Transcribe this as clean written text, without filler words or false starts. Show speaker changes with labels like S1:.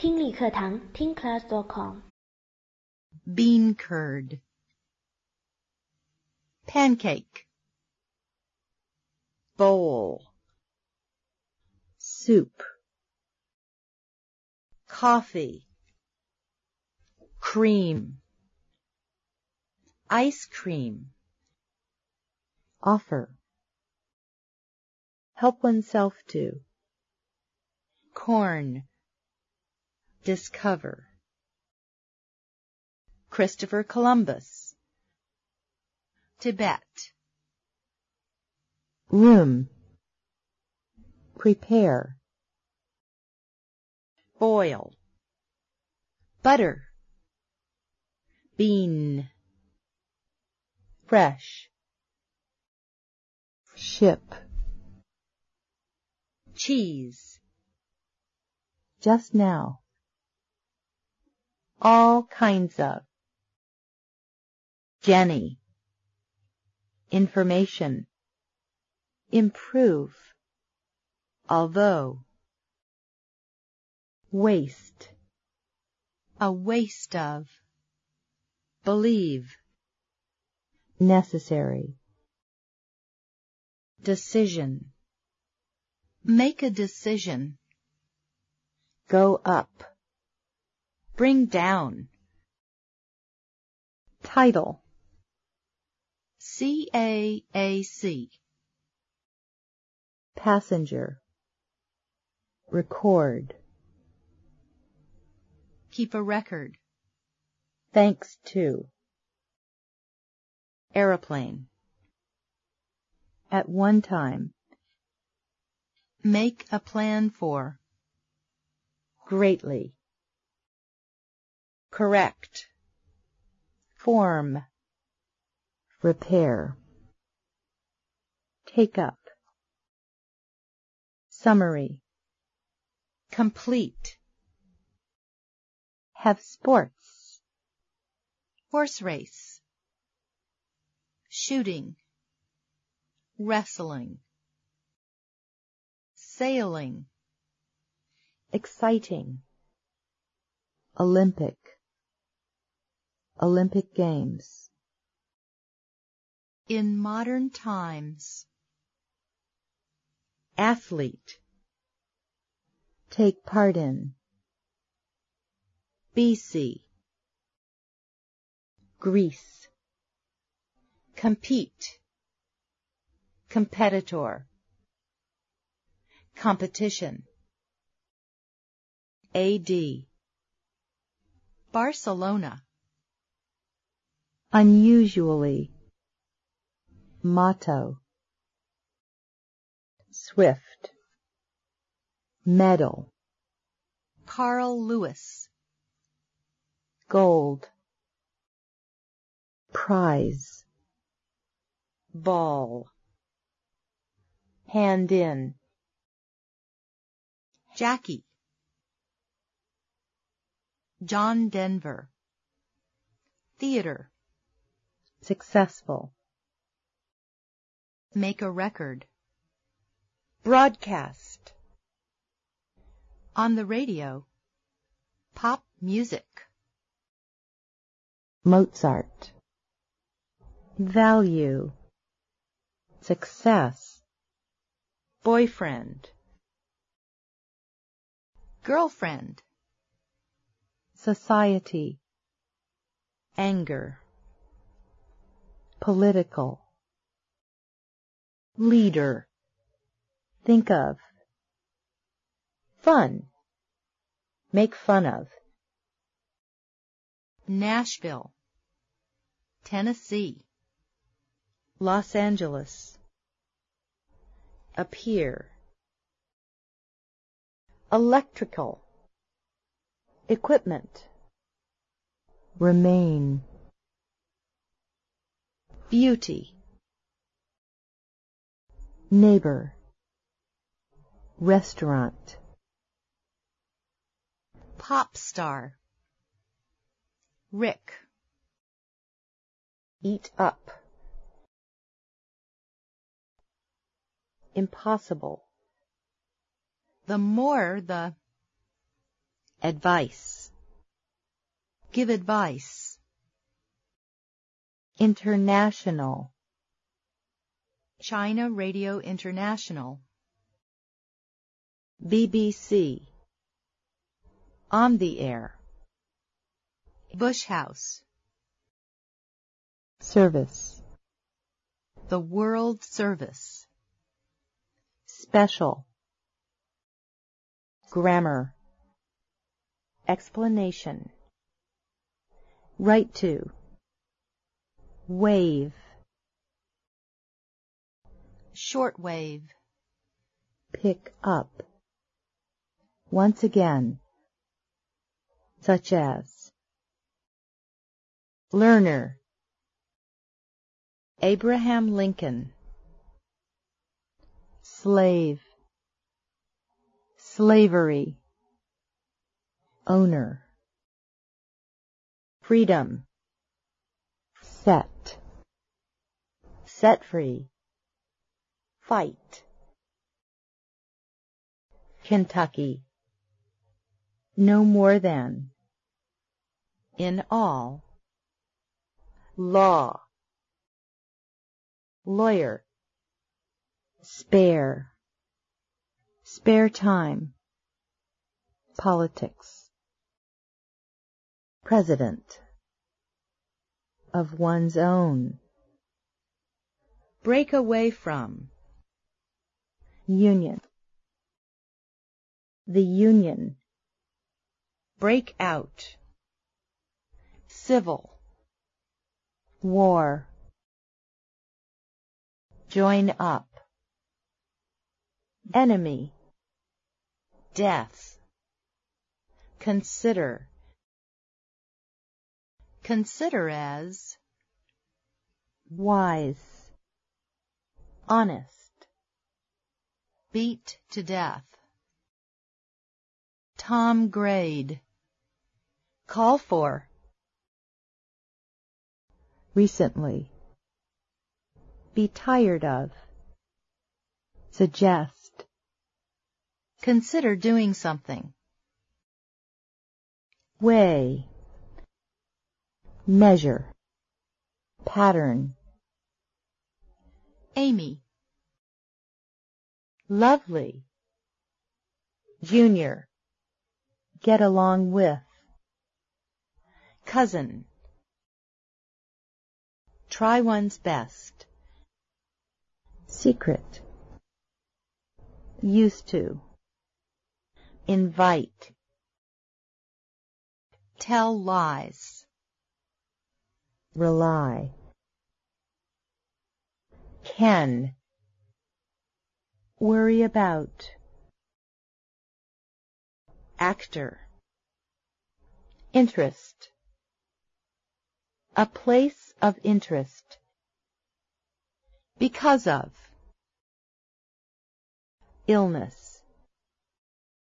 S1: 听力课堂 TeenClass.com
S2: Bean curd. Pancake. Bowl. Soup. Coffee. Cream. Ice cream. Offer. Help oneself to. Corn. Discover. Christopher Columbus. Tibet. Room. Prepare. Boil. Butter. Bean. Fresh. Ship. Cheese. Just now. All kinds of. Jenny. Information. Improve. Although. Waste. A waste of. Believe. Necessary. Decision. Make a decision. Go up. Bring down. Title. CAAC. Passenger. Record. Keep a record. Thanks to. Aeroplane. At one time. Make a plan for. Greatly. Correct. Form. Repair. Take up. Summary. Complete. Have sports. Horse race. Shooting. Wrestling. Sailing. Exciting. Olympic. Olympic Games. In modern times. Athlete. Take part in. BC. Greece. Compete. Competitor. Competition. AD. Barcelona. Unusually. Motto. Swift. Medal. Carl Lewis. Gold. Prize. Ball. Hand in. Jackie. John Denver. Theater. Successful. Make a record. Broadcast. On the radio. Pop music. Mozart. Value. Success. Boyfriend. Girlfriend. Society. Anger. Political. Leader. Think of. Fun. Make fun of. Nashville. Tennessee. Los Angeles. Appear. Electrical. Equipment. Remain. Beauty. Neighbor. Restaurant. Pop star. Rick. Eat up. Impossible. The more the Advice. Give advice. International. China Radio International. BBC. On the air. Bush House. Service. The World Service. Special. Grammar. Explanation. Write to. Wave. Shortwave. Pick up. Once again. Such as. Learner. Abraham Lincoln. Slave. Slavery. Owner. Freedom. Set. Set free. Fight. Kentucky. No more than. In all. Law. Lawyer. Spare. Spare time. Politics. President. Of one's own. Break away from. Union. The union. Break out. Civil. War. Join up. Enemy. Death. Consider. Consider as. Wise. Honest. Beat to death. Tom grade. Call for. Recently. Be tired of. Suggest. Consider doing something. Weigh. Measure. Pattern. Amy. Lovely. Junior. Get along with. Cousin. Try one's best. Secret. Used to. Invite. Tell lies. Rely. Can. Worry about. Actor. Interest. A place of interest. Because of. Illness.